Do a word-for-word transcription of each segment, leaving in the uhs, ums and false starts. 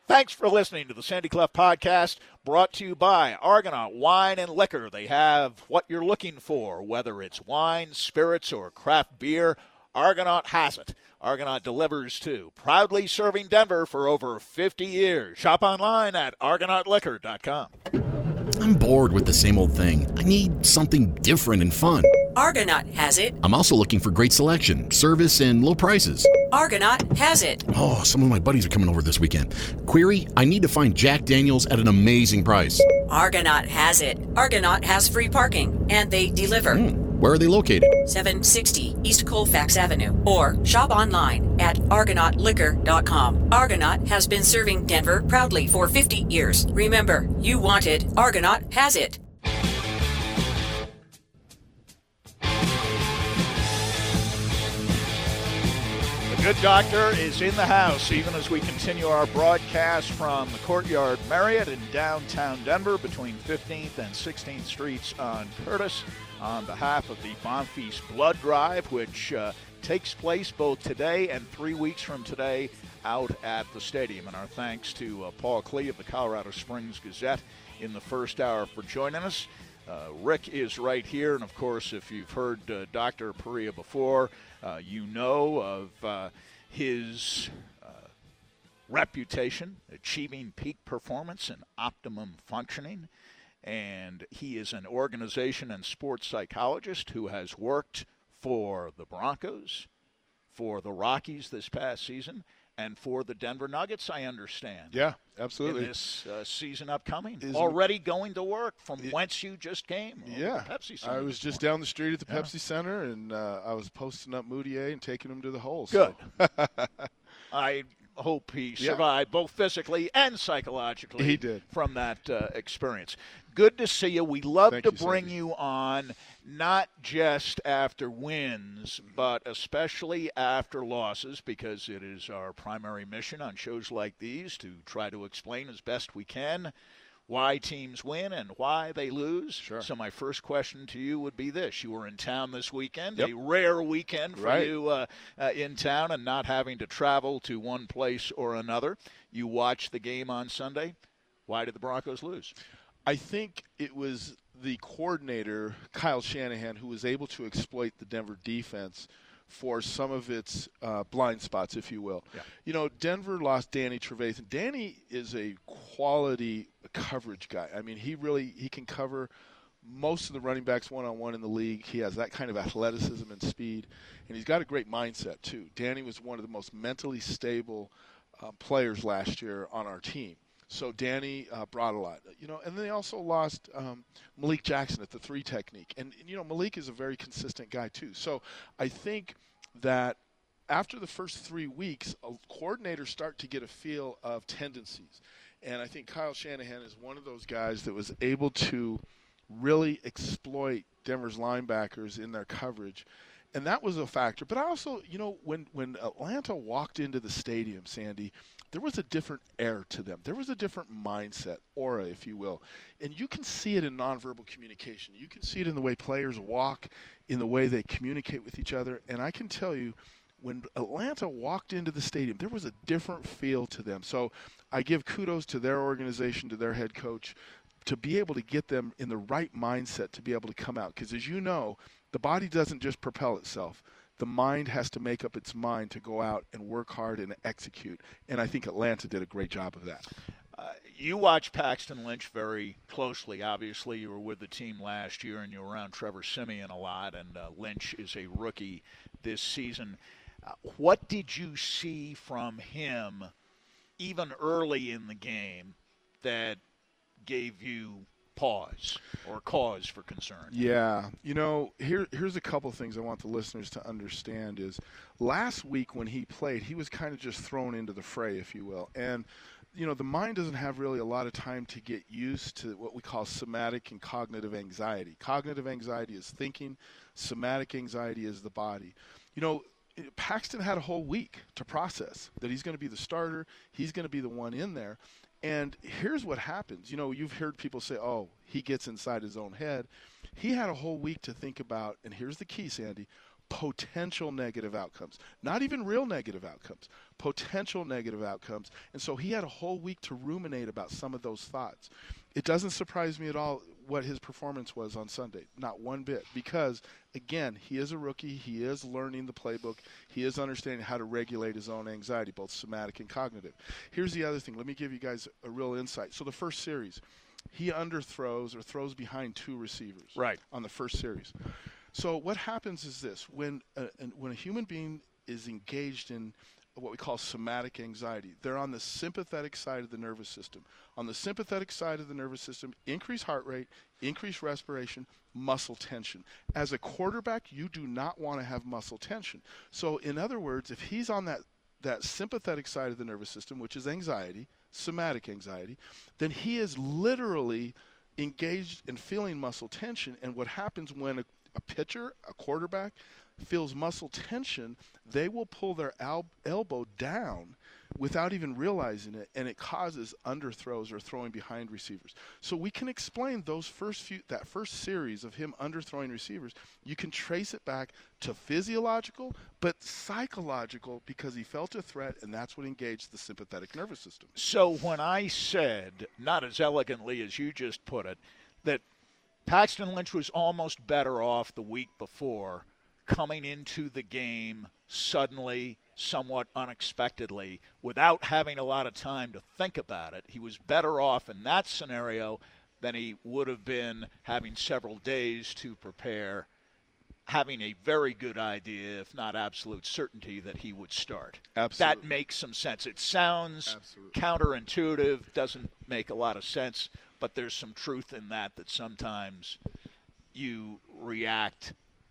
Thanks for listening to the Sandy Clough Podcast, brought to you by Argonaut Wine and Liquor. They have what you're looking for, whether it's wine, spirits, or craft beer. Argonaut has it. Argonaut delivers too. Proudly serving Denver for over fifty years. Shop online at argonaut liquor dot com. I'm bored with the same old thing. I need something different and fun. Argonaut has it. I'm also looking for great selection, service, and low prices. Argonaut has it. Oh, some of my buddies are coming over this weekend. Query, I need to find Jack Daniels at an amazing price. Argonaut has it. Argonaut has free parking, and they deliver. Mm. Where are they located? seven sixty East Colfax Avenue. Or shop online at argonaut liquor dot com. Argonaut has been serving Denver proudly for fifty years. Remember, you want it. Argonaut has it. The good doctor is in the house, even as we continue our broadcast from the Courtyard Marriott in downtown Denver between fifteenth and sixteenth Streets on Curtis, on behalf of the Bonfils Blood Drive, which uh, takes place both today and three weeks from today out at the stadium. And our thanks to uh, Paul Klee of the Colorado Springs Gazette in the first hour for joining us. Uh, Rick is right here, and of course, if you've heard uh, Doctor Perea before, uh, you know of uh, his uh, reputation, achieving peak performance and optimum functioning. And he is an organization and sports psychologist who has worked for the Broncos, for the Rockies this past season, and for the Denver Nuggets, I understand. Yeah, absolutely. In this uh, season upcoming. Is Already going to work from it, whence you just came. Yeah. Pepsi Center I was just morning. down the street at the yeah. Pepsi Center, and uh, I was posting up Moutier and taking him to the hole. Good. So. I hope he Yeah. survived both physically and psychologically He did. from that uh, experience. Good to see you. We love Thank to you, bring Sandy. you on not just after wins, but especially after losses, because it is our primary mission on shows like these to try to explain as best we can why teams win and why they lose. Sure. So my first question to you would be this. You were in town this weekend, Yep. a rare weekend for Right. you uh, uh, in town and not having to travel to one place or another. You watched the game on Sunday. Why did the Broncos lose? I think it was the coordinator, Kyle Shanahan, who was able to exploit the Denver defense for some of its uh, blind spots, if you will. Yeah. You know, Denver lost Danny Trevathan. Danny is a quality coverage guy. I mean, he really he can cover most of the running backs one-on-one in the league. He has that kind of athleticism and speed, and he's got a great mindset, too. Danny was one of the most mentally stable uh, players last year on our team. So Danny uh, brought a lot, you know, and then they also lost um, Malik Jackson at the three technique. And, you know, Malik is a very consistent guy, too. So I think that after the first three weeks, coordinators start to get a feel of tendencies. And I think Kyle Shanahan is one of those guys that was able to really exploit Denver's linebackers in their coverage. And that was a factor. But I also, you know, when, when Atlanta walked into the stadium, Sandy, there was a different air to them. There was a different mindset, aura, if you will. And you can see it in nonverbal communication. You can see it in the way players walk, in the way they communicate with each other. And I can tell you, when Atlanta walked into the stadium, there was a different feel to them. So I give kudos to their organization, to their head coach, to be able to get them in the right mindset to be able to come out. Because as you know, the body doesn't just propel itself. The mind has to make up its mind to go out and work hard and execute. And I think Atlanta did a great job of that. Uh, you watch Paxton Lynch very closely. Obviously, you were with the team last year, and you were around Trevor Siemian a lot, and uh, Lynch is a rookie this season. Uh, what did you see from him even early in the game that gave you pause or cause for concern? Yeah. You know, here here's a couple things I want the listeners to understand is last week when he played, he was kind of just thrown into the fray, if you will. And, you know, the mind doesn't have really a lot of time to get used to what we call somatic and cognitive anxiety. Cognitive anxiety is thinking. Somatic anxiety is the body. You know, Paxton had a whole week to process that he's going to be the starter. He's going to be the one in there. And here's what happens. You know, you've heard people say, oh, he gets inside his own head. He had a whole week to think about, and here's the key, Sandy, potential negative outcomes, not even real negative outcomes, potential negative outcomes. And so he had a whole week to ruminate about some of those thoughts. It doesn't surprise me at all what his performance was on Sunday, not one bit, because, again, he is a rookie. He is learning the playbook. He is understanding how to regulate his own anxiety, both somatic and cognitive. Here's the other thing. Let me give you guys a real insight. So the first series, he underthrows or throws behind two receivers right on the first series. So what happens is this. When a, when a human being is engaged in what we call somatic anxiety, they're on the sympathetic side of the nervous system. On the sympathetic side of the nervous system, increased heart rate, increased respiration, muscle tension. As a quarterback, you do not want to have muscle tension. So in other words, if he's on that, that sympathetic side of the nervous system, which is anxiety, somatic anxiety, then he is literally engaged in feeling muscle tension. And what happens when a, a pitcher, a quarterback, feels muscle tension, they will pull their al- elbow down without even realizing it, and it causes underthrows or throwing behind receivers. So we can explain those first few, that first series of him underthrowing receivers. You can trace it back to physiological, but psychological, because he felt a threat, and that's what engaged the sympathetic nervous system. So when I said, not as elegantly as you just put it, that Paxton Lynch was almost better off the week before, coming into the game suddenly, somewhat unexpectedly, without having a lot of time to think about it. He was better off in that scenario than he would have been having several days to prepare, having a very good idea, if not absolute certainty, that he would start. Absolutely. That makes some sense. It sounds Absolutely. counterintuitive, doesn't make a lot of sense, but there's some truth in that, that sometimes you react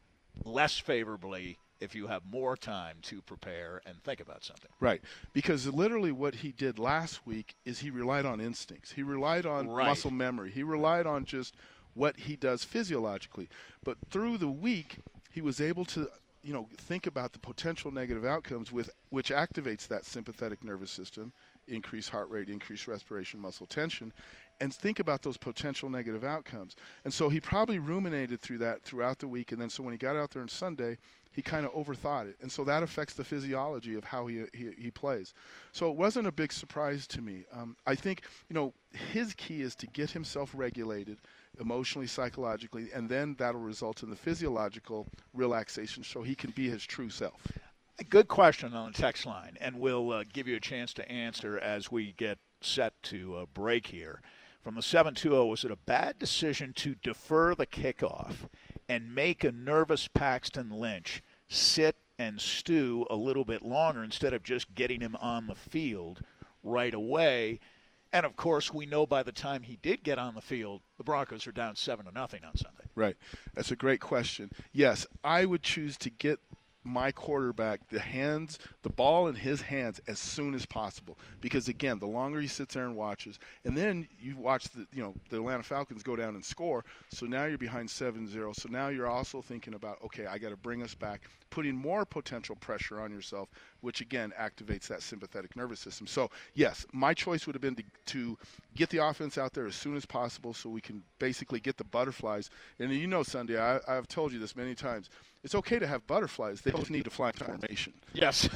less favorably if you have more time to prepare and think about something. Right. Because literally what he did last week is he relied on instincts. He relied on right. muscle memory. He relied on just what he does physiologically. But through the week, he was able to, you know, think about the potential negative outcomes with which activates that sympathetic nervous system, increased heart rate, increased respiration, muscle tension, and think about those potential negative outcomes. And so he probably ruminated through that throughout the week, and then so when he got out there on Sunday, he kind of overthought it. And so that affects the physiology of how he, he he plays. So it wasn't a big surprise to me. Um, I think, you know, his key is to get himself regulated emotionally, psychologically, and then that'll result in the physiological relaxation so he can be his true self. A good question on the text line, and we'll uh, give you a chance to answer as we get set to uh, break here. From the seven two zero, was it a bad decision to defer the kickoff and make a nervous Paxton Lynch sit and stew a little bit longer instead of just getting him on the field right away? And, of course, we know by the time he did get on the field, the Broncos are down seven to nothing on Sunday. Right. That's a great question. Yes, I would choose to get my quarterback the hands, the ball in his hands as soon as possible. Because, again, the longer he sits there and watches, and then you watch the, you know, the Atlanta Falcons go down and score, so now you're behind seven zero. So now you're also thinking about, okay, I got to bring us back, putting more potential pressure on yourself, which, again, activates that sympathetic nervous system. So, yes, my choice would have been to, to get the offense out there as soon as possible so we can basically get the butterflies. And you know, Sunday, I, I've told you this many times, it's okay to have butterflies. They just need to fly in formation. Yes.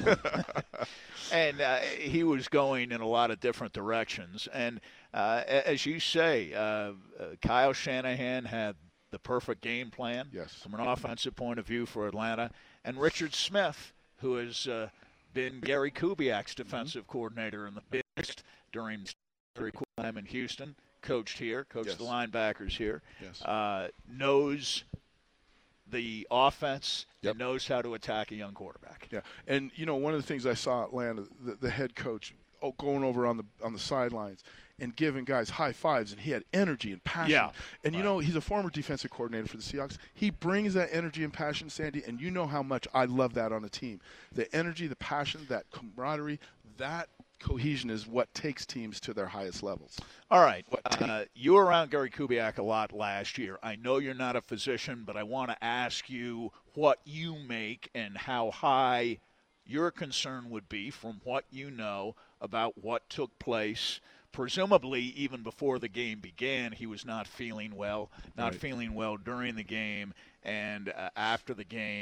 and uh, he was going in a lot of different directions. And uh, as you say, uh, uh, Kyle Shanahan had the perfect game plan yes. from an offensive point of view for Atlanta. And Richard Smith, who has uh, been Gary Kubiak's defensive mm-hmm. coordinator in the biggest during very cool time in Houston, coached here, coached yes. the linebackers here, yes. uh, knows the offense yep. and knows how to attack a young quarterback. Yeah, and you know, one of the things I saw at Atlanta, the, the head coach oh, going over on the on the sidelines and giving guys high fives, and he had energy and passion. Yeah. And you right. know, he's a former defensive coordinator for the Seahawks. He brings that energy and passion, Sandy, and you know how much I love that on a team. The energy, the passion, that camaraderie, that cohesion is what takes teams to their highest levels. All right. Uh, you were around Gary Kubiak a lot last year. I know you're not a physician, but I want to ask you what you make and how high your concern would be from what you know about what took place. Presumably, even before the game began, he was not feeling well, not right. feeling well during the game, and uh, after the game,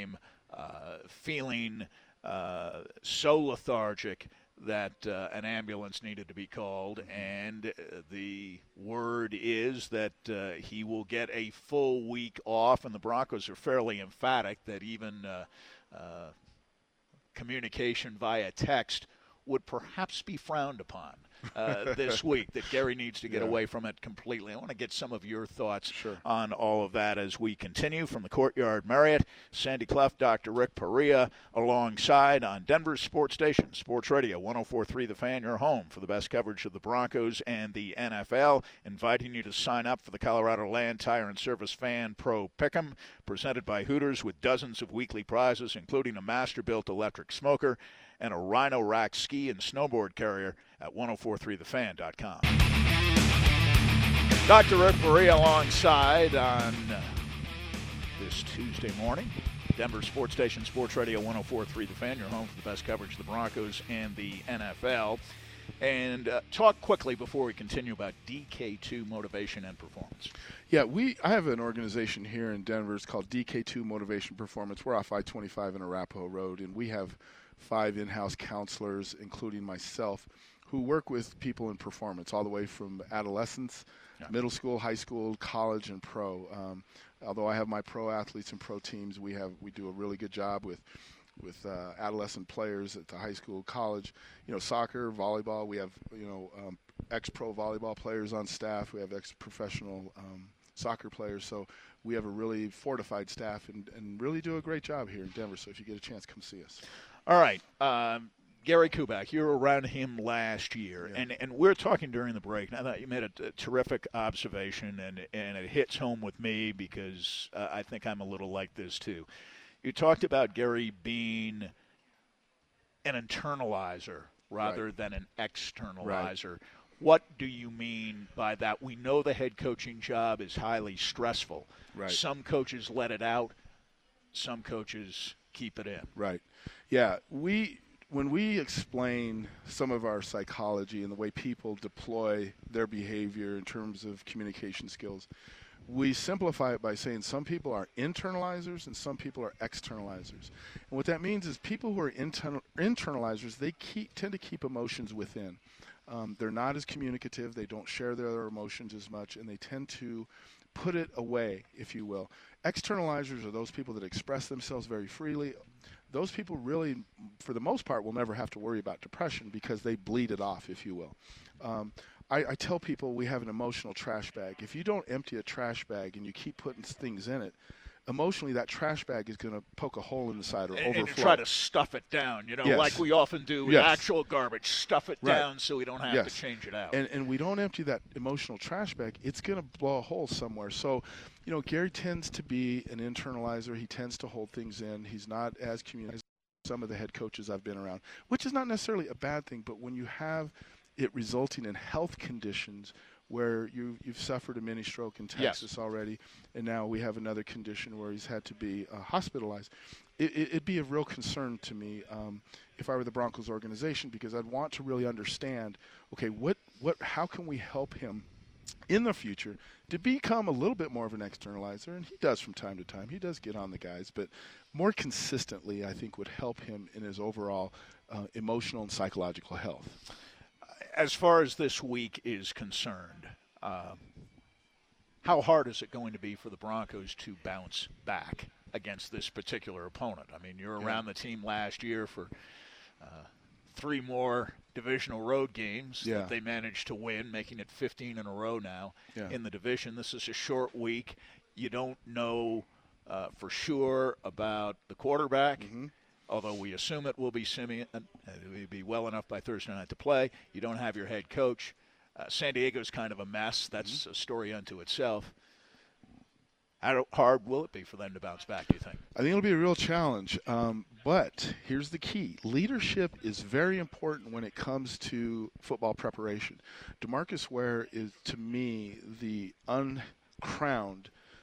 uh, feeling uh, so lethargic that uh, an ambulance needed to be called, and uh, the word is that uh, he will get a full week off, and the Broncos are fairly emphatic that even uh, uh, communication via text would perhaps be frowned upon uh, this week, that Gary needs to get yeah. away from it completely. I want to get some of your thoughts sure. on all of that as we continue. From the Courtyard Marriott, Sandy Clough, Doctor Rick Perea, alongside on Denver's sports station, Sports Radio one oh four point three The Fan, your home for the best coverage of the Broncos and the N F L. Inviting you to sign up for the Colorado Land Tire and Service Fan Pro Pick'em, presented by Hooters, with dozens of weekly prizes, including a master-built electric smoker and a Rhino Rack ski and snowboard carrier at ten forty-three the fan dot com. Doctor Rick Perea alongside on uh, this Tuesday morning. Denver Sports Station, Sports Radio one oh four point three The Fan, your home for the best coverage of the Broncos and the N F L. And uh, talk quickly before we continue about D K two Motivation and Performance. Yeah, we. I have an organization here in Denver. It's called D K two Motivation Performance. We're off I twenty-five in Arapahoe Road, and we have five in-house counselors, including myself, who work with people in performance all the way from adolescence, yeah. middle school, high school, college, and pro. Um, although I have my pro athletes and pro teams, we have we do a really good job with with uh, adolescent players at the high school, college, you know, soccer, volleyball. We have, you know, um, ex-pro volleyball players on staff. We have ex-professional um, soccer players. So we have a really fortified staff and, and really do a great job here in Denver. So if you get a chance, come see us. All right. Um, Gary Kubiak, you were around him last year, yeah. and, and we're talking during the break, and I thought you made a, a terrific observation, and, and it hits home with me because uh, I think I'm a little like this too. You talked about Gary being an internalizer rather right. than an externalizer. Right. What do you mean by that? We know the head coaching job is highly stressful. Right. Some coaches let it out. Some coaches keep it in. Right. Yeah, we when we explain some of our psychology and the way people deploy their behavior in terms of communication skills, we simplify it by saying some people are internalizers and some people are externalizers. And what that means is people who are inter- internalizers, they keep, tend to keep emotions within. Um, they're not as communicative, they don't share their emotions as much, and they tend to put it away, if you will. Externalizers are those people that express themselves very freely. Those people really, for the most part, will never have to worry about depression because they bleed it off, if you will. Um, I, I tell people we have an emotional trash bag. If you don't empty a trash bag and you keep putting things in it, emotionally that trash bag is going to poke a hole in the side or and, overflow. And you try to stuff it down, you know, yes. like we often do with yes. actual garbage. Stuff it right. down so we don't have yes. to change it out. And, and we don't empty that emotional trash bag, it's going to blow a hole somewhere. So, you know, Gary tends to be an internalizer. He tends to hold things in. He's not as communicative as some of the head coaches I've been around, which is not necessarily a bad thing, but when you have it resulting in health conditions where you, you've suffered a mini stroke in Texas yes. already, and now we have another condition where he's had to be uh, hospitalized. It, it, it'd be a real concern to me um, if I were the Broncos organization, because I'd want to really understand, okay, what, what, how can we help him in the future to become a little bit more of an externalizer? And he does from time to time. He does get on the guys, but more consistently, I think, would help him in his overall uh, emotional and psychological health. As far as this week is concerned, uh, how hard is it going to be for the Broncos to bounce back against this particular opponent? I mean, you're around yeah. the team last year for uh, three more divisional road games yeah. that they managed to win, making it fifteen in a row now yeah. in the division. This is a short week. You don't know uh, for sure about the quarterback. Mm-hmm. Although we assume it will be Simeon, uh, it will be well enough by Thursday night to play. You don't have your head coach. Uh, San Diego's kind of a mess. That's mm-hmm. a story unto itself. How hard will it be for them to bounce back, do you think? I think it'll be a real challenge. Um, but here's the key. Leadership is very important when it comes to football preparation. DeMarcus Ware is, to me, the uncrowned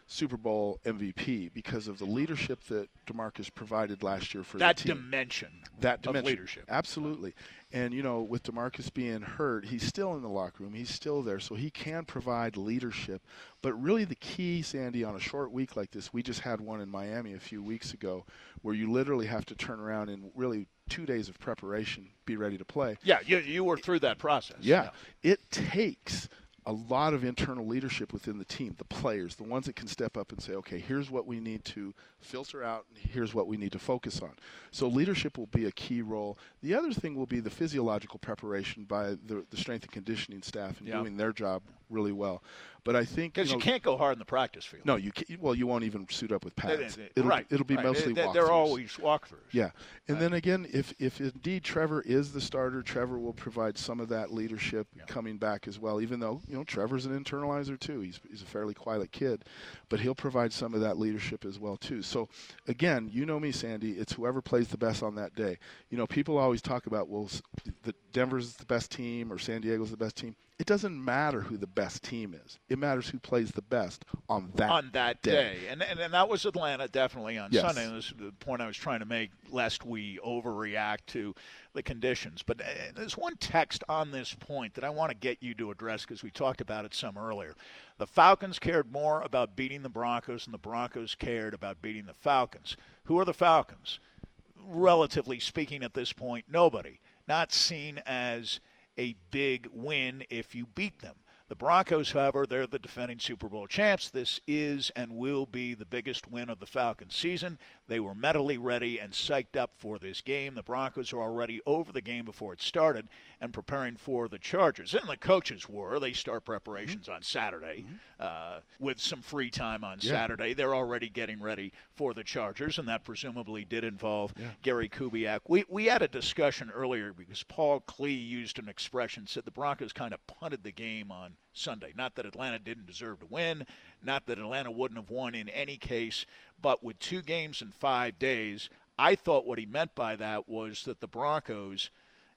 Super Bowl M V P because of the leadership that DeMarcus provided last year for that the team. dimension That dimension of leadership. Absolutely. And, you know, with DeMarcus being hurt, he's still in the locker room. He's still there, so he can provide leadership. But really the key, Sandy, on a short week like this, we just had one in Miami a few weeks ago where you literally have to turn around in really two days of preparation, be ready to play. Yeah, you, you were through that process. Yeah. yeah. It takes a lot of internal leadership within the team, the players, the ones that can step up and say, okay, here's what we need to filter out, and here's what we need to focus on. So leadership will be a key role. The other thing will be the physiological preparation by the, the strength and conditioning staff and yeah. doing their job really well. But I think because you, know, you can't go hard in the practice field. No, you can't, well, you won't even suit up with pads. It'll, right, it'll be right. mostly they, walkthroughs. They're always walkthroughs. Yeah, and right. then again, if if indeed Trevor is the starter, Trevor will provide some of that leadership yeah. coming back as well. Even though you know Trevor's an internalizer too, he's he's a fairly quiet kid, but he'll provide some of that leadership as well too. So again, you know me, Sandy. It's whoever plays the best on that day. You know, people always talk about well, the Denver's the best team or San Diego's the best team. It doesn't matter who the best team is. It matters who plays the best on that on that day. day. And, and and that was Atlanta definitely on yes. Sunday. And this is the point I was trying to make, lest we overreact to the conditions. But uh, there's one text on this point that I want to get you to address because we talked about it some earlier. The Falcons cared more about beating the Broncos, and the Broncos cared about beating the Falcons. Who are the Falcons? Relatively speaking at this point, nobody. Not seen as a big win if you beat them. The Broncos, however, they're the defending Super Bowl champs. This is and will be the biggest win of the Falcons season. They were mentally ready and psyched up for this game. The Broncos are already over the game before it started and preparing for the Chargers. And the coaches were. They start preparations mm-hmm. on Saturday mm-hmm. uh, with some free time on yeah. Saturday. They're already getting ready for the Chargers, and that presumably did involve yeah. Gary Kubiak. We, we had a discussion earlier because Paul Klee used an expression, said the Broncos kind of punted the game on Sunday. Not that Atlanta didn't deserve to win, not that Atlanta wouldn't have won in any case, but with two games in five days, I thought what he meant by that was that the Broncos,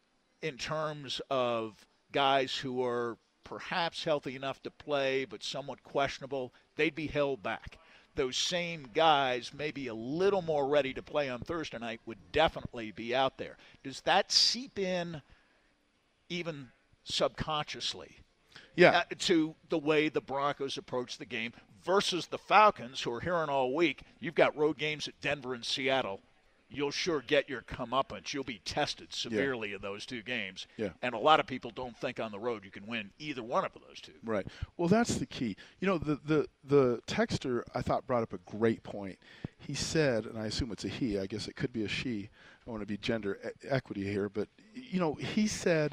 in terms of guys who are perhaps healthy enough to play but somewhat questionable, they'd be held back. Those same guys, maybe a little more ready to play on Thursday night, would definitely be out there. Does that seep in even subconsciously yeah. uh, to the way the Broncos approach the game versus the Falcons, who are hearing all week, you've got road games at Denver and Seattle. You'll sure get your comeuppance. You'll be tested severely yeah. in those two games. Yeah. And a lot of people don't think on the road you can win either one of those two. Right. Well, that's the key. You know, the, the, the texter, I thought, brought up a great point. He said, and I assume it's a he, I guess it could be a she. I want to be gender e- equity here. But, you know, he said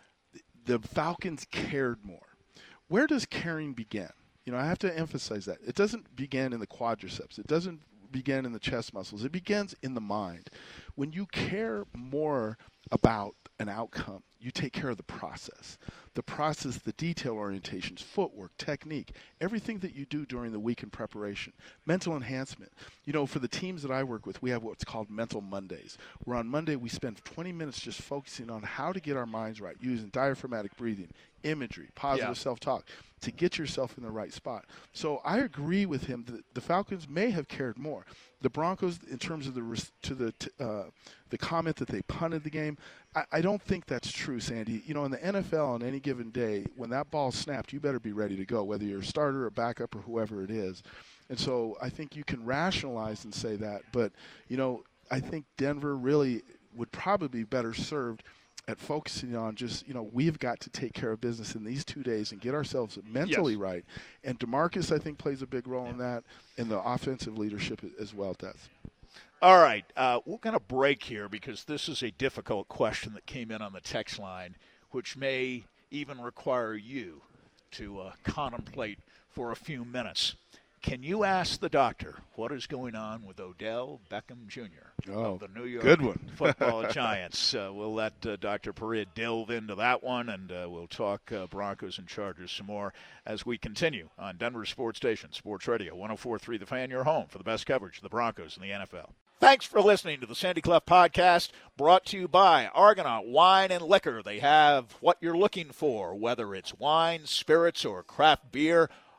the Falcons cared more. Where does caring begin? You know, I have to emphasize that. It doesn't begin in the quadriceps. It doesn't begin in the chest muscles. It begins in the mind. When you care more about an outcome, you take care of the process. The process, the detail orientations, footwork, technique, everything that you do during the week in preparation, mental enhancement. You know, for the teams that I work with, we have what's called Mental Mondays, where on Monday we spend twenty minutes just focusing on how to get our minds right, using diaphragmatic breathing, imagery, positive yeah. self-talk, to get yourself in the right spot. So I agree with him that the Falcons may have cared more. The Broncos, in terms of the to the uh, the comment that they punted the game, I, I don't think that's true, Sandy. You know, in the N F L on any given day, when that ball's snapped, you better be ready to go, whether you're a starter or backup or whoever it is. And so I think you can rationalize and say that. But, you know, I think Denver really would probably be better served at focusing on just, you know, we've got to take care of business in these two days and get ourselves mentally yes. right. And DeMarcus, I think, plays a big role yeah. in that, and the offensive leadership as well does. All right. Uh, we're going to break here because this is a difficult question that came in on the text line, which may even require you to uh, contemplate for a few minutes. Can you ask the doctor what is going on with Odell Beckham Junior Oh, of the New York good one. Football Giants? Uh, we'll let uh, Doctor Perea delve into that one, and uh, we'll talk uh, Broncos and Chargers some more as we continue on Denver Sports Station, Sports Radio, one oh four point three The Fan, your home for the best coverage of the Broncos and the N F L. Thanks for listening to the Sandy Clough Podcast, brought to you by Argonaut Wine and Liquor. They have what you're looking for, whether it's wine, spirits, or craft beer.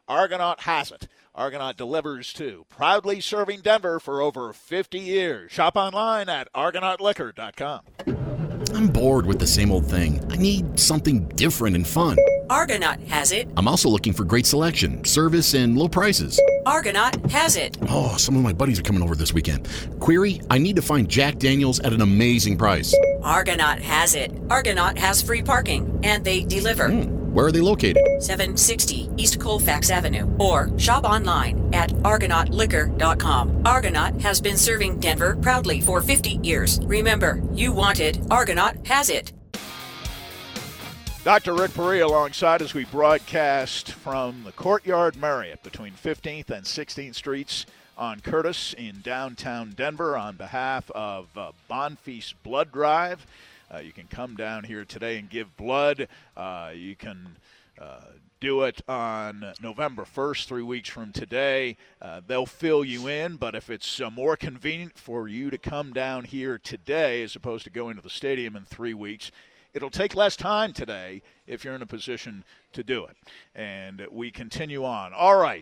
Argonaut has it. Argonaut delivers too. Proudly serving Denver for over fifty years. Shop online at argonaut liquor dot com. I'm bored with the same old thing. I need something different and fun. Argonaut has it. I'm also looking for great selection, service, and low prices. Argonaut has it. Oh, some of my buddies are coming over this weekend. Query, I need to find Jack Daniels at an amazing price. Argonaut has it. Argonaut has free parking, and they deliver. Hmm. Where are they located? seven sixty East Colfax Avenue. Or shop online at argonaut liquor dot com. Argonaut has been serving Denver proudly for fifty years. Remember, you want it. Argonaut has it. Doctor Rick Paree alongside as we broadcast from the Courtyard Marriott between fifteenth and sixteenth Streets on Curtis in downtown Denver on behalf of uh, Bonfils Blood Drive. Uh, you can come down here today and give blood. Uh, you can uh, do it on November first, three weeks from today. Uh, they'll fill you in, but if it's uh, more convenient for you to come down here today as opposed to going to the stadium in three weeks, it'll take less time today if you're in a position to do it. And we continue on. All right.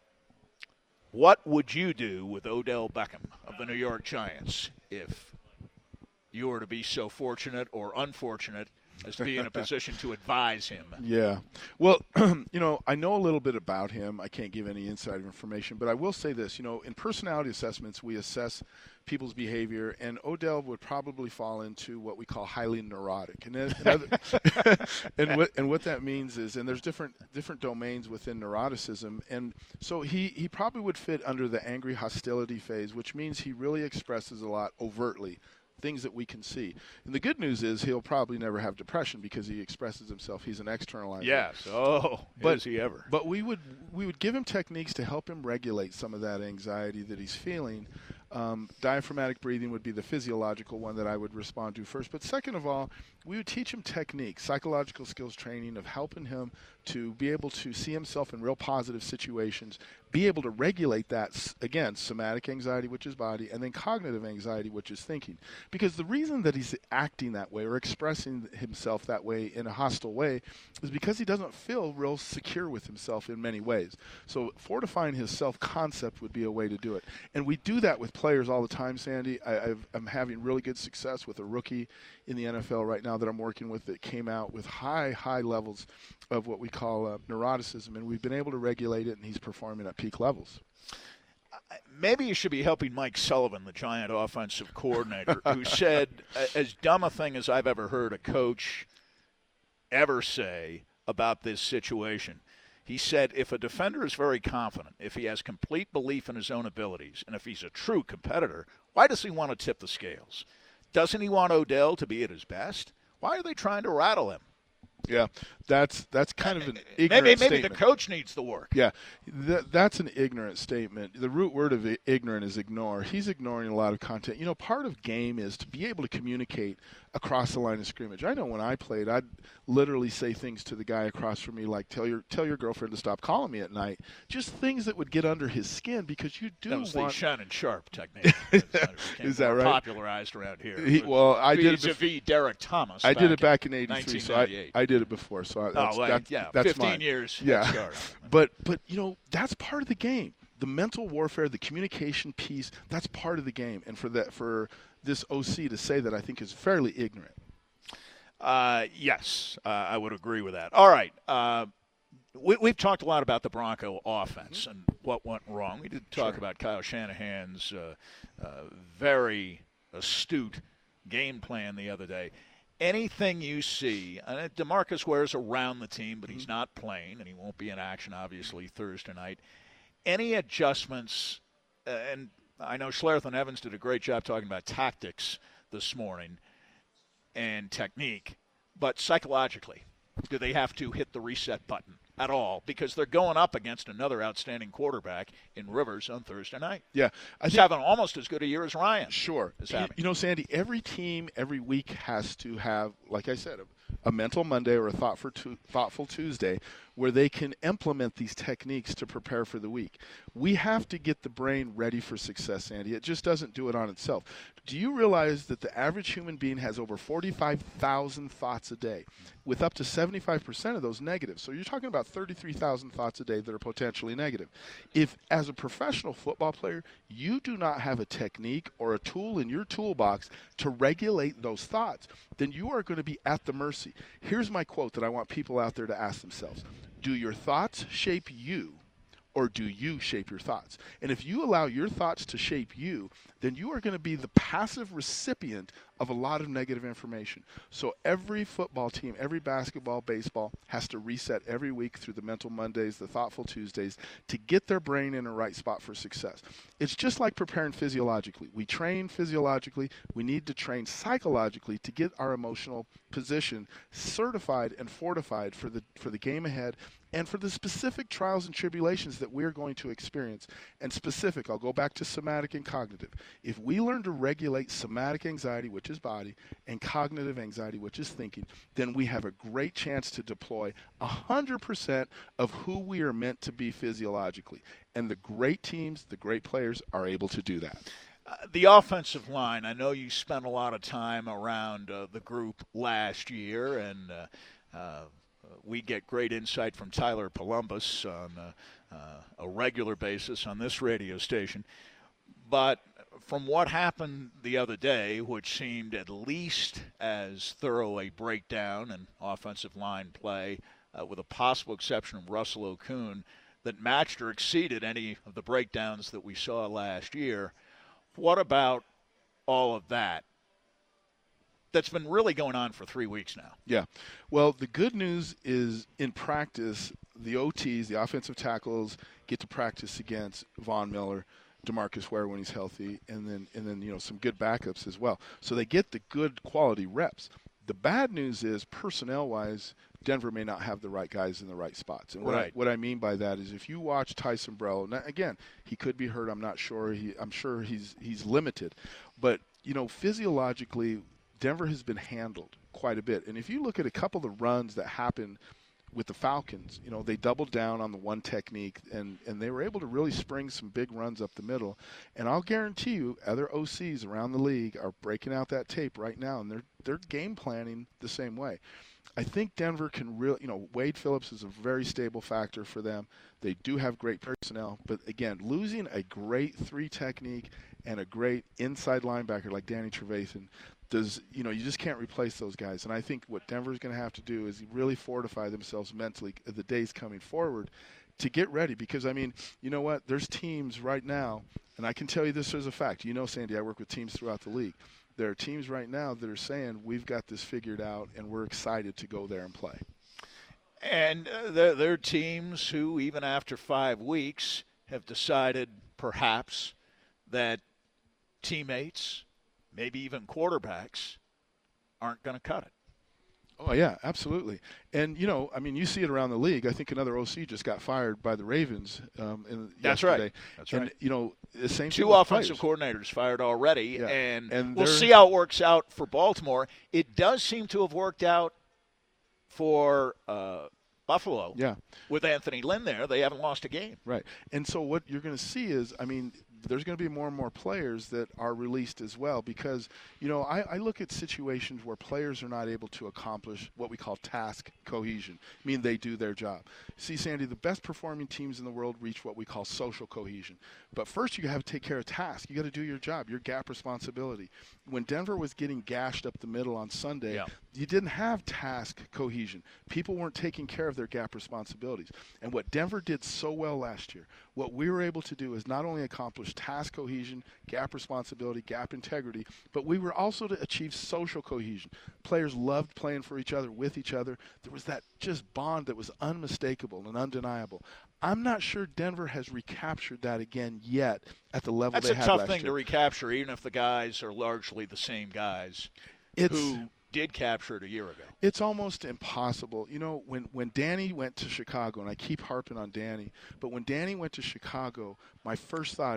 What would you do with Odell Beckham of the New York Giants if you were to be so fortunate or unfortunate as to be in a position to advise him? Yeah. Well, you know, I know a little bit about him. I can't give any insider information, but I will say this. You know, in personality assessments, we assess people's behavior, and Odell would probably fall into what we call highly neurotic. And then, and, other, and what and what that means is, and there's different different domains within neuroticism, and so he he probably would fit under the angry hostility phase, which means he really expresses a lot overtly, things that we can see. And the good news is he'll probably never have depression because he expresses himself. He's an externalizer. Yes. Oh, but, is he ever. But we would we would give him techniques to help him regulate some of that anxiety that he's feeling. Um, diaphragmatic breathing would be the physiological one that I would respond to first. But second of all, we would teach him techniques, psychological skills training of helping him to be able to see himself in real positive situations, be able to regulate that, again, somatic anxiety, which is body, and then cognitive anxiety, which is thinking. Because the reason that he's acting that way or expressing himself that way in a hostile way is because he doesn't feel real secure with himself in many ways. So fortifying his self-concept would be a way to do it. And we do that with players all the time, Sandy. I, I've, I'm having really good success with a rookie in the N F L right now that I'm working with that came out with high, high levels of what we call uh, neuroticism, and we've been able to regulate it, and he's performing at peak levels. Maybe you should be helping Mike Sullivan, the Giant offensive coordinator, who said, as dumb a thing as I've ever heard a coach ever say about this situation. He said, if a defender is very confident, if he has complete belief in his own abilities, and if he's a true competitor, why does he want to tip the scales? Doesn't he want Odell to be at his best? Why are they trying to rattle him? Yeah, that's that's kind of an ignorant maybe, maybe statement. Maybe the coach needs the work. Yeah, that, that's an ignorant statement. The root word of ignorant is ignore. He's ignoring a lot of content. You know, part of game is to be able to communicate across the line of scrimmage. I know when I played, I'd literally say things to the guy across from me like, tell your tell your girlfriend to stop calling me at night. Just things that would get under his skin because you do that was want... the Shannon Sharp technique. Is that right? Popularized around here. He, well, I did it vis-a-vis Derek Thomas. I did it back in eighty-three, so I, I did it before. So I, that's, oh, well, that, yeah, that's fifteen mine. years. Yeah, but but you know that's part of the game. The mental warfare, the communication piece, that's part of the game. And for that, for this O C to say that, I think is fairly ignorant. Uh, yes, uh, I would agree with that. All right. Uh, we, we've talked a lot about the Bronco offense mm-hmm. and what went wrong. We did talk sure. about Kyle Shanahan's uh, uh, very astute game plan the other day. Anything you see, uh, DeMarcus Ware's around the team, but he's mm-hmm. not playing, and he won't be in action, obviously, Thursday night. Any adjustments, uh, and I know Schlereth and Evans did a great job talking about tactics this morning and technique, but psychologically, do they have to hit the reset button at all? Because they're going up against another outstanding quarterback in Rivers on Thursday night. Yeah. I He's think, having almost as good a year as Ryan. Sure. Is you, you know, Sandy, every team every week has to have, like I said, a Mental Monday or a thought for tu- Thoughtful Tuesday, where they can implement these techniques to prepare for the week. We have to get the brain ready for success, Andy. It just doesn't do it on itself. Do you realize that the average human being has over forty-five thousand thoughts a day, with up to seventy-five percent of those negative? So you're talking about thirty-three thousand thoughts a day that are potentially negative. If, as a professional football player, you do not have a technique or a tool in your toolbox to regulate those thoughts, then you are going to be at the mercy. Here's my quote that I want people out there to ask themselves. Do your thoughts shape you, or do you shape your thoughts? And if you allow your thoughts to shape you, then you are going to be the passive recipient of a lot of negative information. So every football team, every basketball, baseball has to reset every week through the Mental Mondays, the Thoughtful Tuesdays, to get their brain in the right spot for success. It's just like preparing physiologically. We train physiologically. We need to train psychologically to get our emotional position certified and fortified for the for the game ahead and for the specific trials and tribulations that we're going to experience. And specific, I'll go back to somatic and cognitive. If we learn to regulate somatic anxiety, which is body, and cognitive anxiety, which is thinking, then we have a great chance to deploy one hundred percent of who we are meant to be physiologically. And the great teams, the great players are able to do that. Uh, the offensive line, I know you spent a lot of time around uh, the group last year, and uh, uh, we get great insight from Tyler Columbus on uh, uh, a regular basis on this radio station. But from what happened the other day, which seemed at least as thorough a breakdown in offensive line play, uh, with a possible exception of Russell Okung, that matched or exceeded any of the breakdowns that we saw last year, what about all of that? That's been really going on for three weeks now. Yeah. Well, the good news is in practice, the O Ts, the offensive tackles, get to practice against Von Miller, DeMarcus Ware when he's healthy, and then and then you know some good backups as well. So they get the good quality reps. The bad news is personnel-wise, Denver may not have the right guys in the right spots. And what, right. I, what I mean by that is if you watch Tyson Brell, now again, he could be hurt. I'm not sure. He, I'm sure he's he's limited. But, you know, physiologically, Denver has been handled quite a bit. And if you look at a couple of the runs that happened with the Falcons, you know, they doubled down on the one technique, and, and they were able to really spring some big runs up the middle. And I'll guarantee you other O Cs around the league are breaking out that tape right now, and they're they're game planning the same way. I think Denver can really, you know, Wade Phillips is a very stable factor for them. They do have great personnel, but again, losing a great three technique and a great inside linebacker like Danny Trevathan, does, you know, you just can't replace those guys. And I think what Denver's going to have to do is really fortify themselves mentally the days coming forward to get ready. Because, I mean, you know what? There's teams right now, and I can tell you this as a fact. You know, Sandy, I work with teams throughout the league. There are teams right now that are saying, we've got this figured out, and we're excited to go there and play. And uh, there, there are teams who, even after five weeks, have decided perhaps that teammates, maybe even quarterbacks, aren't going to cut it. Oh, yeah, absolutely. And, you know, I mean, you see it around the league. I think another O C just got fired by the Ravens um, in, That's yesterday. right. That's and, right. you know, the same Two thing with offensive players. coordinators fired already, Yeah. and, and we'll they're- see how it works out for Baltimore. It does seem to have worked out for uh, Buffalo. Yeah. With Anthony Lynn there, they haven't lost a game. Right. And so what you're going to see is, I mean, there's going to be more and more players that are released as well because, you know, I, I look at situations where players are not able to accomplish what we call task cohesion, I mean they do their job. See, Sandy, the best performing teams in the world reach what we call social cohesion. But first you have to take care of tasks. You got to do your job, your gap responsibility. When Denver was getting gashed up the middle on Sunday, Yeah. you didn't have task cohesion. People weren't taking care of their gap responsibilities. And what Denver did so well last year, what we were able to do is not only accomplish task cohesion, gap responsibility, gap integrity, but we were also to achieve social cohesion. Players loved playing for each other, with each other. There was that just bond that was unmistakable and undeniable. I'm not sure Denver has recaptured that again yet at the level That's they a had tough last thing year. to recapture, even if the guys are largely the same guys It's who did capture it a year ago. It's almost impossible. You know, when, when Danny went to Chicago, and I keep harping on Danny, but when Danny went to Chicago, my first thought is,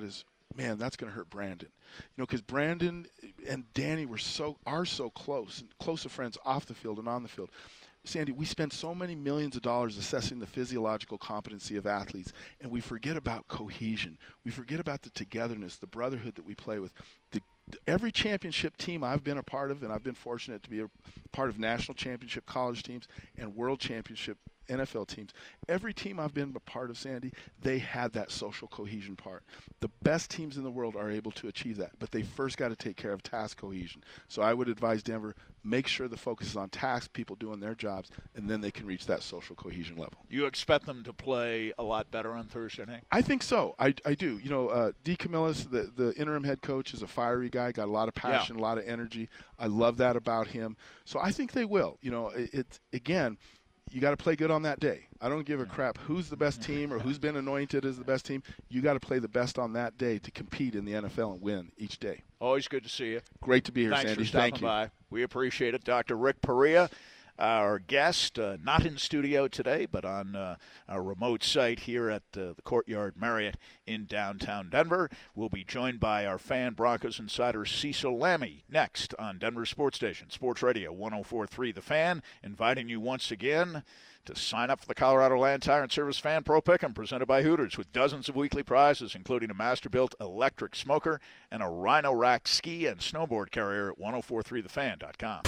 man, that's going to hurt Brandon. You know, because Brandon and Danny were so are so close, and close of friends off the field and on the field. Sandy, we spend so many millions of dollars assessing the physiological competency of athletes, and we forget about cohesion. We forget about the togetherness, the brotherhood that we play with. The, every championship team I've been a part of, and I've been fortunate to be a part of national championship college teams and world championship N F L teams, every team I've been a part of, Sandy, they had that social cohesion part. The best teams in the world are able to achieve that, but they first got to take care of task cohesion. So I would advise Denver, make sure the focus is on task, people doing their jobs, and then they can reach that social cohesion level. You expect them to play a lot better on Thursday night? I think so. I, I do. You know, uh, D. Camillus, the, the interim head coach, is a fiery guy, got a lot of passion, yeah. a lot of energy. I love that about him. So I think they will. You know, it, it again, you got to play good on that day. I don't give a crap who's the best team or who's been anointed as the best team. You got to play the best on that day to compete in the N F L and win each day. Always good to see you. Great to be here, Thanks Sandy. For stopping Thank you. By. We appreciate it. Doctor Rick Perea, our guest, uh, not in studio today, but on uh, our remote site here at uh, the Courtyard Marriott in downtown Denver. We'll be joined by our fan Broncos insider Cecil Lammey next on Denver Sports Station, Sports Radio one oh four point three The Fan, inviting you once again to sign up for the Colorado Land Tire and Service Fan Pro Pick'em presented by Hooters with dozens of weekly prizes, including a Masterbuilt electric smoker and a Rhino Rack ski and snowboard carrier at ten forty-three the fan dot com.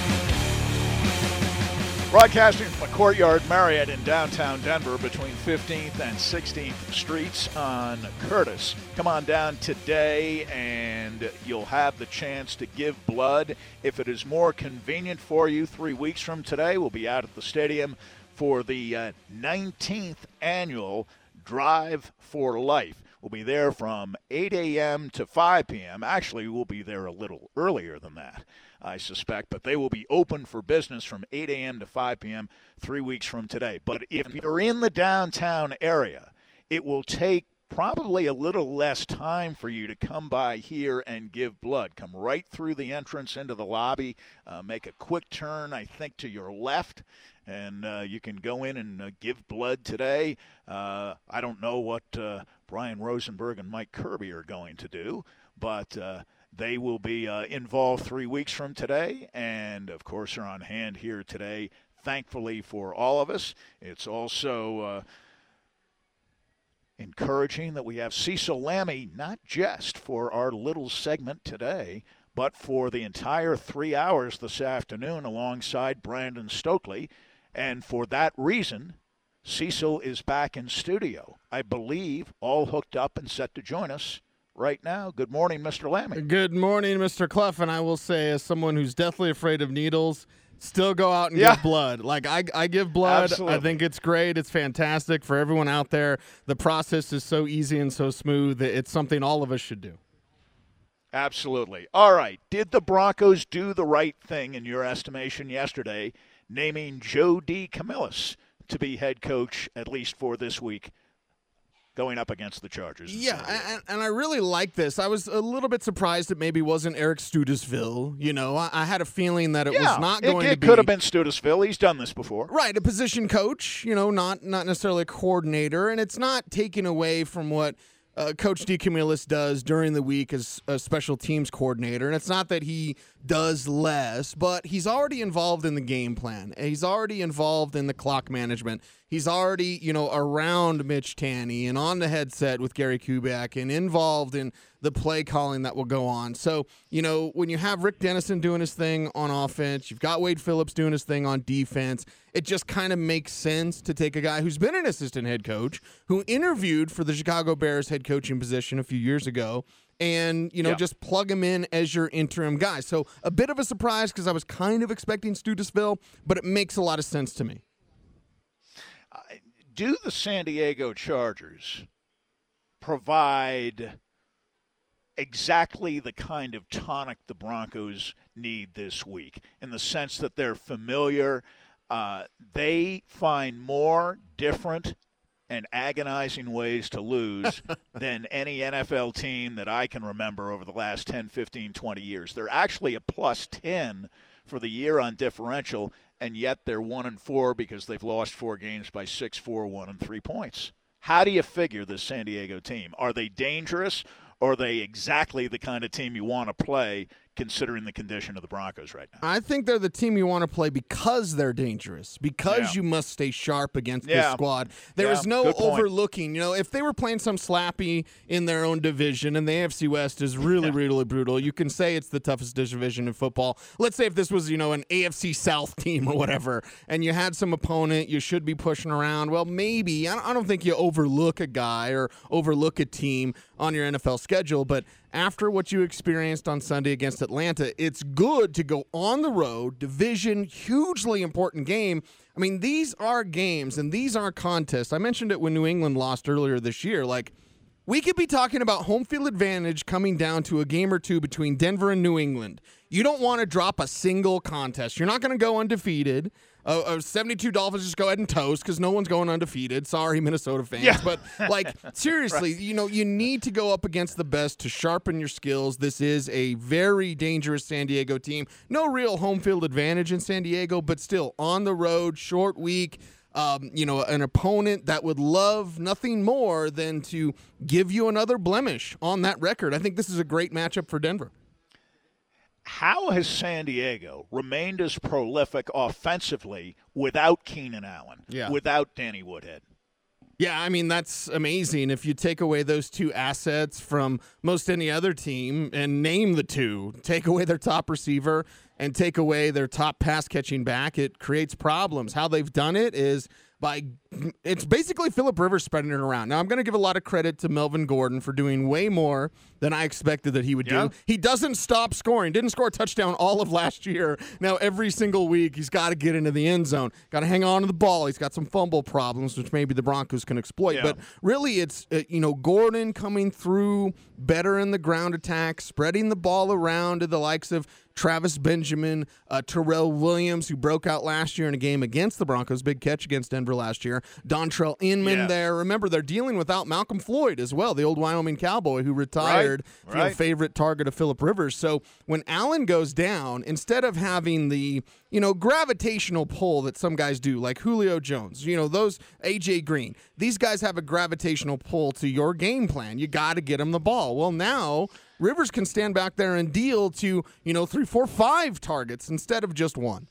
Broadcasting from the Courtyard Marriott in downtown Denver between fifteenth and sixteenth Streets on Curtis. Come on down today and you'll have the chance to give blood. If it is more convenient for you, three weeks from today, we'll be out at the stadium for the uh, nineteenth annual Drive for Life. We'll be there from eight a.m. to five p.m. Actually, we'll be there a little earlier than that, I suspect, but they will be open for business from eight a.m. to five p.m. three weeks from today. But if you're in the downtown area, it will take probably a little less time for you to come by here and give blood. Come right through the entrance into the lobby, uh, make a quick turn, I think, to your left, and uh, you can go in and uh, give blood today. Uh, I don't know what uh, Brian Rosenberg and Mike Kirby are going to do, but uh, they will be uh, involved three weeks from today, and, of course, are on hand here today, thankfully for all of us. It's also uh, encouraging that we have Cecil Lammey, not just for our little segment today, but for the entire three hours this afternoon alongside Brandon Stokely. And for that reason, Cecil is back in studio, I believe, all hooked up and set to join us right now. Good morning, Mister Lammey. Good morning, Mister Clough. And I will say, as someone who's deathly afraid of needles, still go out and yeah. give blood. Like, I, I give blood. Absolutely. I think it's great. It's fantastic for everyone out there. The process is so easy and so smooth that it's something all of us should do. Absolutely. All right. Did the Broncos do the right thing, in your estimation, yesterday, naming Joe D. Camillus to be head coach, at least for this week, going up against the Chargers? Yeah, and, and I really like this. I was a little bit surprised it maybe wasn't Eric Studesville. You know, I, I had a feeling that it yeah, was not going it, to it be. It could have been Studesville. He's done this before. Right, a position coach, you know, not, not necessarily a coordinator. And it's not taken away from what Uh, Coach DeCamillis does during the week as a special teams coordinator. And it's not that he does less, but he's already involved in the game plan. He's already involved in the clock management. He's already, you know, around Mitch Tanney and on the headset with Gary Kubiak and involved in the play calling that will go on. So, you know, when you have Rick Dennison doing his thing on offense, you've got Wade Phillips doing his thing on defense, it just kind of makes sense to take a guy who's been an assistant head coach, who interviewed for the Chicago Bears head coaching position a few years ago, and, you know, yeah. just plug him in as your interim guy. So a bit of a surprise because I was kind of expecting Studesville, but it makes a lot of sense to me. Uh, do the San Diego Chargers provide exactly the kind of tonic the Broncos need this week, in the sense that they're familiar? Uh, they find more different and agonizing ways to lose than any N F L team that I can remember over the last ten, fifteen, twenty years. They're actually a plus ten for the year on differential, and yet they're one and four because they've lost four games by six, four, one, and three points. How do you figure this San Diego team? Are they dangerous, or are they exactly the kind of team you want to play considering the condition of the Broncos right now? I think they're the team you want to play because they're dangerous, because Yeah. you must stay sharp against Yeah. this squad. There Yeah, is no good point. overlooking. You know, if they were playing some slappy in their own division, and the A F C West is really, really brutal, you can say it's the toughest division in football. Let's say if this was, you know, an A F C South team or whatever, and you had some opponent you should be pushing around, well, maybe. I don't, I don't think you overlook a guy or overlook a team on your N F L schedule, but after what you experienced on Sunday against Atlanta, it's good to go on the road, division, hugely important game. I mean, these are games and these are contests. I mentioned it when New England lost earlier this year. Like, we could be talking about home field advantage coming down to a game or two between Denver and New England. You don't want to drop a single contest. You're not going to go undefeated. Uh, uh, seventy-two Dolphins just go ahead and toast because no one's going undefeated. Sorry, Minnesota fans. Yeah. But, like, seriously, you know, you need to go up against the best to sharpen your skills. This is a very dangerous San Diego team. No real home field advantage in San Diego, but still on the road, short week. Um, you know, an opponent that would love nothing more than to give you another blemish on that record. I think this is a great matchup for Denver. How has San Diego remained as prolific offensively without Keenan Allen, Yeah. without Danny Woodhead? Yeah, I mean, that's amazing. If you take away those two assets from most any other team and name the two, take away their top receiver and take away their top pass-catching back, it creates problems. How they've done it is by – it's basically Phillip Rivers spreading it around. Now, I'm going to give a lot of credit to Melvin Gordon for doing way more than I expected that he would Yeah. do. He doesn't stop scoring. Didn't score a touchdown all of last year. Now, every single week, he's got to get into the end zone. Got to hang on to the ball. He's got some fumble problems, which maybe the Broncos can exploit. Yeah. But really, it's, uh, you know, Gordon coming through better in the ground attack, spreading the ball around to the likes of Travis Benjamin, uh, Terrell Williams, who broke out last year in a game against the Broncos, big catch against Denver last year. Dontrell Inman Yes. there. Remember, they're dealing without Malcolm Floyd as well, the old Wyoming Cowboy who retired, Right, you know, right. favorite target of Phillip Rivers. So when Allen goes down, instead of having the, you know, gravitational pull that some guys do, like Julio Jones, you know, those A J Green, these guys have a gravitational pull to your game plan. You got to get them the ball. Well, now Rivers can stand back there and deal to, you know, three, four, five targets instead of just one.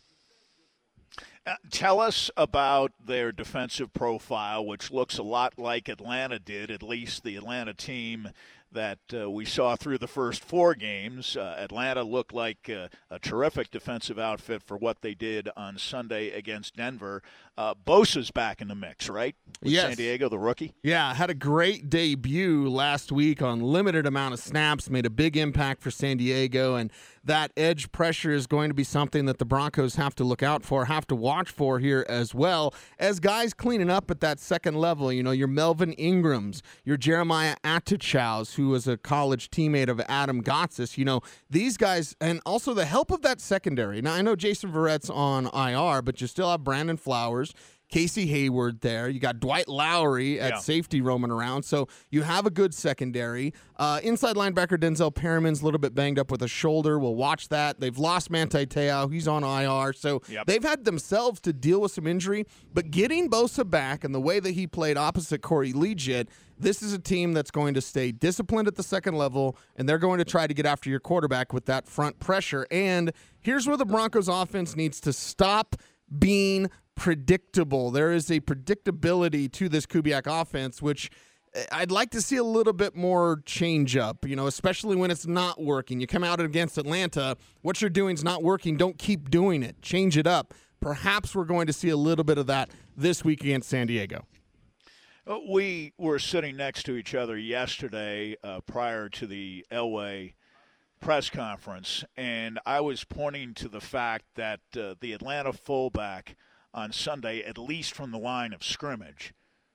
Uh, tell us about their defensive profile, which looks a lot like Atlanta did, at least the Atlanta team that uh, we saw through the first four games. Uh, Atlanta looked like uh, a terrific defensive outfit for what they did on Sunday against Denver. Uh, Bosa's back in the mix, right? With Yes. San Diego, the rookie. Yeah, had a great debut last week on limited amount of snaps, made a big impact for San Diego, and that edge pressure is going to be something that the Broncos have to look out for, have to watch for here as well, as guys cleaning up at that second level. You know, your Melvin Ingrams, your Jeremiah Atichows, who was a college teammate of Adam Gotsis. You know, these guys, and also the help of that secondary. Now, I know Jason Verrett's on I R, but you still have Brandon Flowers, Casey Hayward there. You got Dwight Lowry at Yeah. safety roaming around. So you have a good secondary. Uh, inside linebacker Denzel Perriman's a little bit banged up with a shoulder. We'll watch that. They've lost Manti Te'o. He's on I R. So Yep. they've had themselves to deal with some injury. But getting Bosa back and the way that he played opposite Corey Liuget, this is a team that's going to stay disciplined at the second level, and they're going to try to get after your quarterback with that front pressure. And here's where the Broncos offense needs to stop being predictable. There is a predictability to this Kubiak offense, which I'd like to see a little bit more change up, you know, especially when it's not working. You come out against Atlanta, what you're doing is not working. Don't keep doing it. Change it up. Perhaps we're going to see a little bit of that this week against San Diego. Uh, We were sitting next to each other yesterday uh, prior to the Elway press conference, and I was pointing to the fact that uh, the Atlanta fullback on Sunday, at least from the line of scrimmage,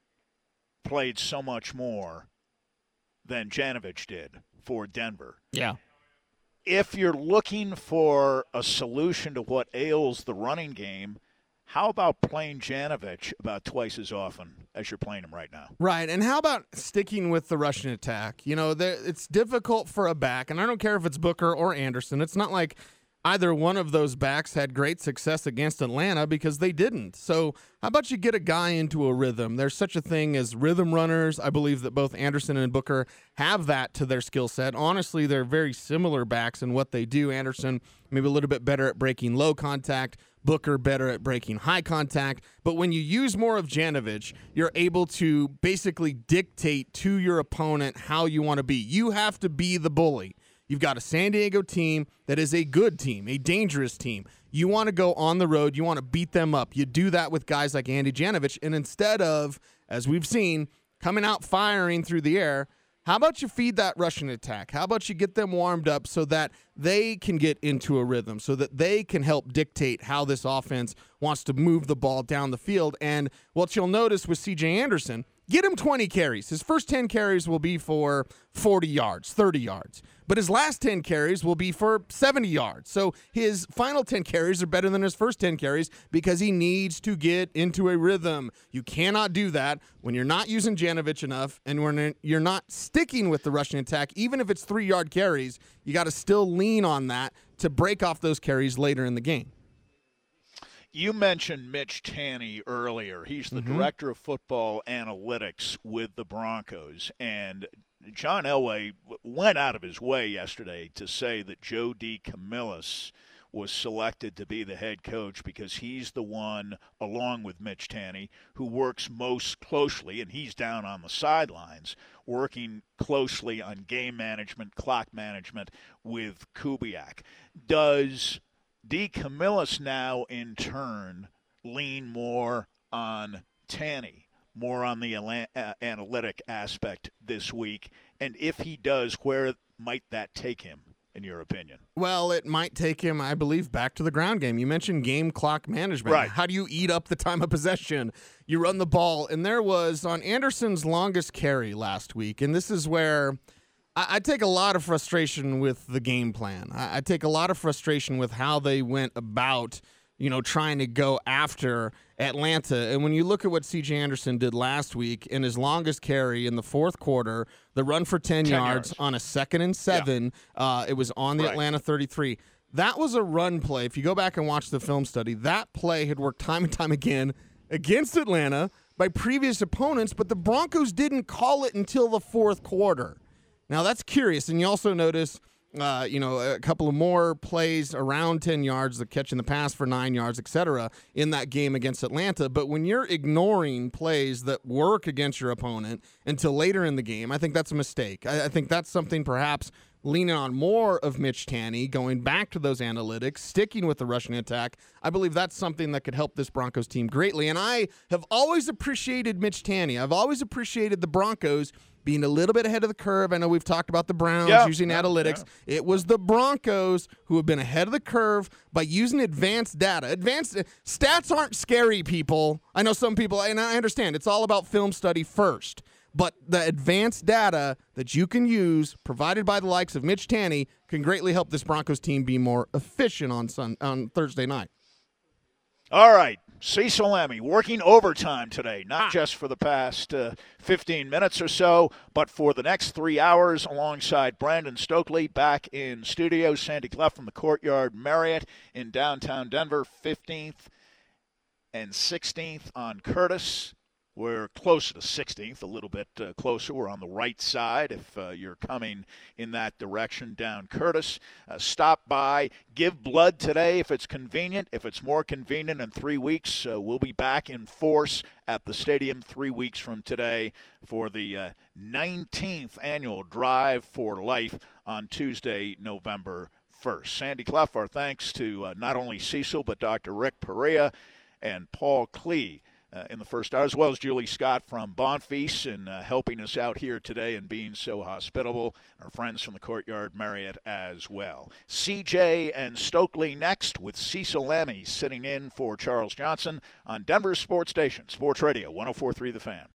played so much more than Janovich did for Denver. Yeah. If you're looking for a solution to what ails the running game, how about playing Janovich about twice as often as you're playing him right now? Right, and how about sticking with the Russian attack? You know, there, it's difficult for a back, and I don't care if it's Booker or Anderson. It's not like either one of those backs had great success against Atlanta because they didn't. So how about you get a guy into a rhythm? There's such a thing as rhythm runners. I believe that both Anderson and Booker have that to their skill set. Honestly, they're very similar backs in what they do. Anderson maybe a little bit better at breaking low contact. Booker better at breaking high contact. But when you use more of Janovich, you're able to basically dictate to your opponent how you want to be. You have to be the bully. You've got a San Diego team that is a good team, a dangerous team. You want to go on the road. You want to beat them up. You do that with guys like Andy Janovich. And instead of, as we've seen, coming out firing through the air, how about you feed that Russian attack? How about you get them warmed up so that they can get into a rhythm, so that they can help dictate how this offense wants to move the ball down the field? And what you'll notice with C J Anderson, get him twenty carries. His first ten carries will be for forty yards, thirty yards. But his last ten carries will be for seventy yards. So his final ten carries are better than his first ten carries because he needs to get into a rhythm. You cannot do that when you're not using Janovich enough and when you're not sticking with the rushing attack. Even if it's three-yard carries, you got to still lean on that to break off those carries later in the game. You mentioned Mitch Tanney earlier. He's the mm-hmm. director of football analytics with the Broncos. And John Elway went out of his way yesterday to say that Joe DeCamillis was selected to be the head coach because he's the one, along with Mitch Tanney, who works most closely, and he's down on the sidelines, working closely on game management, clock management with Kubiak. Does DeCamillis now, in turn, lean more on Tanney, more on the uh, analytic aspect this week? And if he does, where might that take him, in your opinion? Well, it might take him, I believe, back to the ground game. You mentioned game clock management. Right. How do you eat up the time of possession? You run the ball. And there was, on Anderson's longest carry last week, and this is where I, I take a lot of frustration with the game plan. I, I take a lot of frustration with how they went about, you know, trying to go after Atlanta. And when you look at what C J Anderson did last week in his longest carry in the fourth quarter, the run for ten, ten yards, yards on a second and seven, yeah. uh, it was on the right. Atlanta thirty-three. That was a run play. If you go back and watch the film study, that play had worked time and time again against Atlanta by previous opponents, but the Broncos didn't call it until the fourth quarter. Now, that's curious. And you also notice Uh, you know, a couple of more plays around ten yards, the catch in the pass for nine yards, et cetera, in that game against Atlanta. But when you're ignoring plays that work against your opponent until later in the game, I think that's a mistake. I, I think that's something perhaps leaning on more of Mitch Tanney, going back to those analytics, sticking with the rushing attack. I believe that's something that could help this Broncos team greatly. And I have always appreciated Mitch Tanney. I've always appreciated the Broncos being a little bit ahead of the curve. I know we've talked about the Browns yeah, using yeah, analytics. Yeah. It was the Broncos who have been ahead of the curve by using advanced data. Advanced stats aren't scary, people. I know some people, and I understand, it's all about film study first. But the advanced data that you can use, provided by the likes of Mitch Tanney, can greatly help this Broncos team be more efficient on sun, on Thursday night. All right. Cecil Lammey working overtime today, not just for the past uh, fifteen minutes or so, but for the next three hours alongside Brandon Stokely back in studio. Sandy Clough from the Courtyard Marriott in downtown Denver, fifteenth and sixteenth on Curtis. We're closer to sixteenth, a little bit uh, closer. We're on the right side if uh, you're coming in that direction down Curtis. Uh, stop by. Give blood today if it's convenient. If it's more convenient in three weeks, uh, we'll be back in force at the stadium three weeks from today for the uh, nineteenth annual Drive for Life on Tuesday, November first. Sandy Clough, our thanks to uh, not only Cecil but Doctor Rick Perea and Paul Klee. Uh, in the first hour, as well as Julie Scott from Bonfils and uh, helping us out here today and being so hospitable. Our friends from the Courtyard Marriott as well. C J and Stokely next with Cecil Lammey sitting in for Charles Johnson on Denver Sports Station, Sports Radio, one oh four point three The Fan.